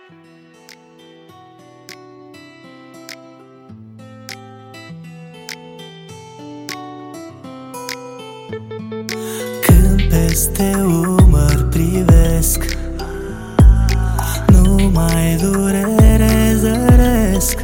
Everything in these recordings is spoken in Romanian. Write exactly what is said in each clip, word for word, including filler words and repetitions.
Când peste umăr privesc, numai durere zăresc,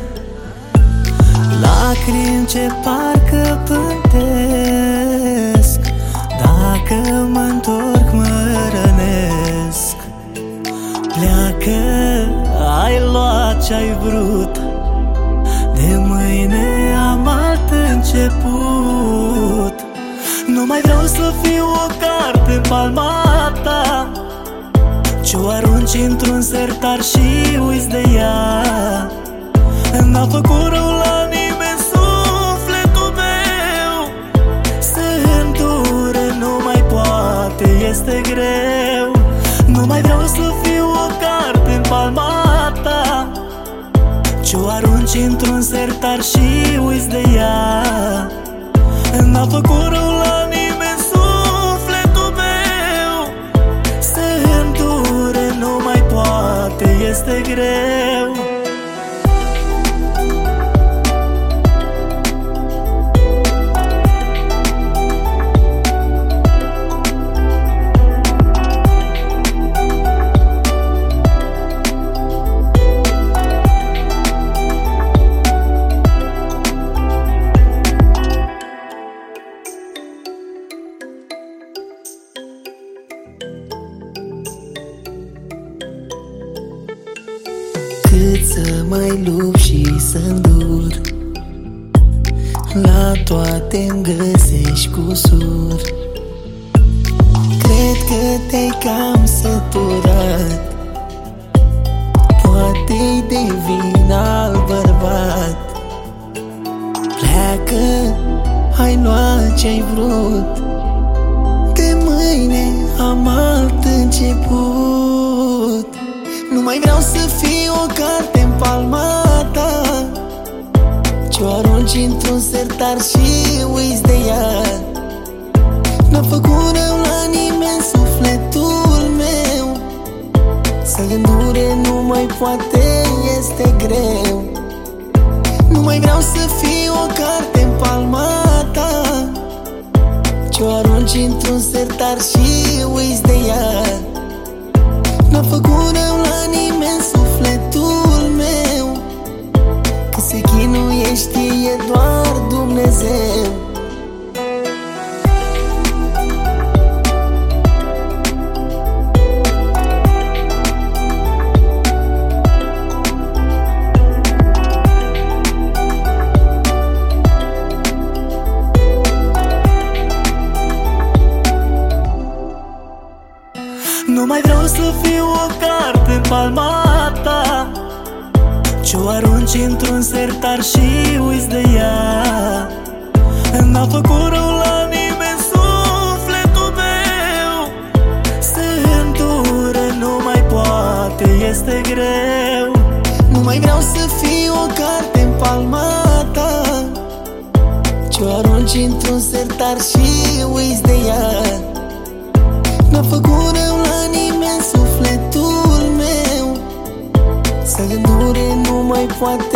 lacrimi ce parcă pântesc. Dacă mă-ntorc mă rănesc. Pleacă, ai luat ce-ai vrut, de mâine am alt început. Nu mai vreau să fiu o carte în palma ta, ce-o arunci într-un sertar și uiți de ea. N-a făcut rău la nimeni sufletul meu, să îndure nu mai poate, este greu. Nu mai vreau să fiu o carte în palma ta, ce-o arunci într-un sertar și uiți de ea. N-a făcut rău la nimeni sufletul meu, să îndure nu mai poate, este greu. Cât să mai lupt și să-ndur, la toate-mi găsești cusuri. Cred că te-ai cam săturat, poate-i de vină al bărbat. Pleacă, ai luat ce-ai vrut, de mâine am alt început. Nu mai vreau să fiu o carte în palma ta, ce-o arunci într-un sertar și uiți de ea. N-a făcut rău la nimeni sufletul meu, să îndure nu mai poate, este greu. Nu mai vreau să fiu o carte în palma ta, ce-o arunci într-un sertar și uiți de ea. N-a făcut rău la nimeni sufletul meu, că se chinuie știe doar Dumnezeu. Nu mai vreau să fiu o carte în palma ta, ce-o arunci într-un sertar și uiți de ea. N-a făcut rău la nimeni sufletul meu, să îndure nu mai poate, este greu. Nu mai vreau să fiu o carte în palma ta, ce-o arunci într-un sertar și uiți de ea. N-a făcut rău la nimeni sufletul meu, să îndure nu mai poate,